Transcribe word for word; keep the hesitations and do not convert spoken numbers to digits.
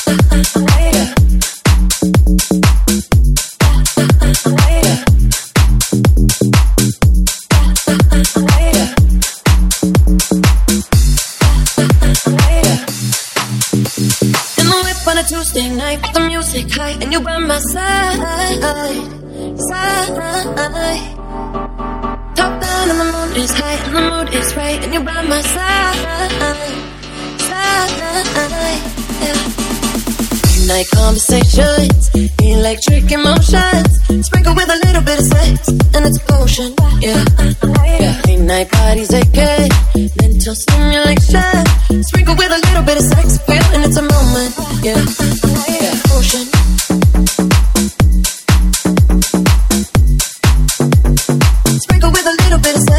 Tuesday night, the music high, and you by my side, side. Top down and the mood is high, and the mood is right, and you by my side, side. Yeah. Night conversations, electric emotions, sprinkle with a little bit of sex, and it's potion. Yeah, yeah. Late night parties, A K, mental stimulation, sprinkle with a little bit of sex, feeling it's a moment. Yeah, yeah. Potion. Sprinkle with a little bit of sex.